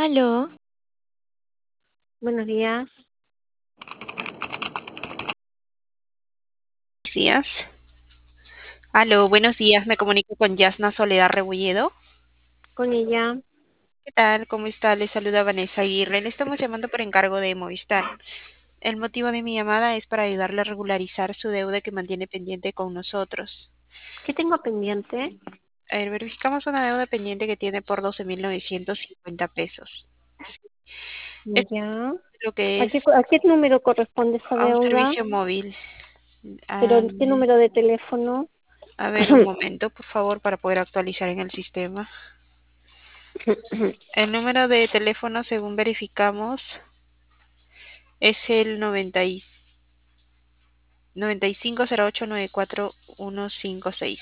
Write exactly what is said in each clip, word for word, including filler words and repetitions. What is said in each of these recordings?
Aló, Buenos días. Días. Aló, buenos días. Me comunico con Yasna Soledad Rebolledo. Con ella. ¿Qué tal? ¿Cómo está? Le saluda Vanessa Aguirre. Le estamos llamando por encargo de Movistar. El motivo de mi llamada es para ayudarle a regularizar su deuda que mantiene pendiente con nosotros. ¿Qué tengo pendiente? A ver, verificamos una deuda pendiente que tiene por doce mil novecientos cincuenta pesos. Es Ya. lo que ¿A es qué, a qué número corresponde esa a un deuda? servicio móvil. ¿Pero Am, qué número de teléfono? a ver, un momento, por favor, para poder actualizar en el sistema. El número de teléfono, según verificamos, es el noventa y noventa y cinco cero ocho nueve cuatro uno cinco seis.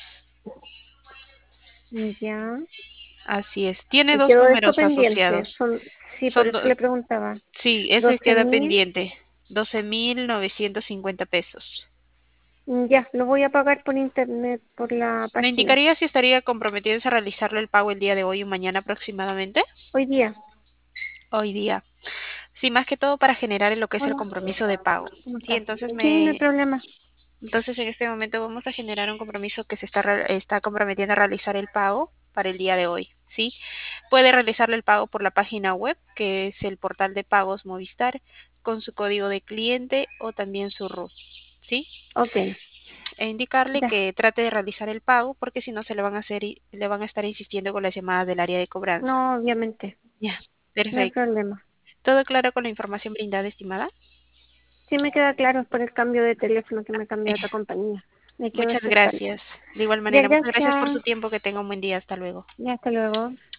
Ya. Así es. Tiene Y dos quedó esto números pendiente. asociados. Son, sí, por Son eso do- le preguntaba. sí, ese Doce queda mil. pendiente. Doce mil novecientos cincuenta pesos. Ya, lo voy a pagar por internet, por la ¿Me página. indicaría si estaría comprometido a realizarle el pago el día de hoy o mañana aproximadamente? Hoy día. Hoy día. Sí, más que todo para generar lo que es el Hola, compromiso de pago. ¿cómo Sí, estás? entonces Sí, no hay me, problema. entonces en este momento vamos a generar un compromiso que se está, re- está comprometiendo a realizar el pago para el día de hoy, ¿sí? Puede realizarle el pago por la página web, que es el portal de pagos Movistar, con su código de cliente o también su R U T, ¿sí? Ok, E indicarle ya. que trate de realizar el pago porque si no se le van a hacer, i- le van a estar insistiendo con las llamadas del área de cobranza. No, obviamente. Ya, No hay perfecto. problema. ¿Todo claro con la información brindada, estimada? Sí me queda claro, es por el cambio de teléfono que me cambié a otra compañía. Me quedo Muchas aceptando. gracias. De igual Ya, manera, muchas gracias por su gracias. tiempo. Que tenga un buen día. Hasta luego. Ya, hasta luego.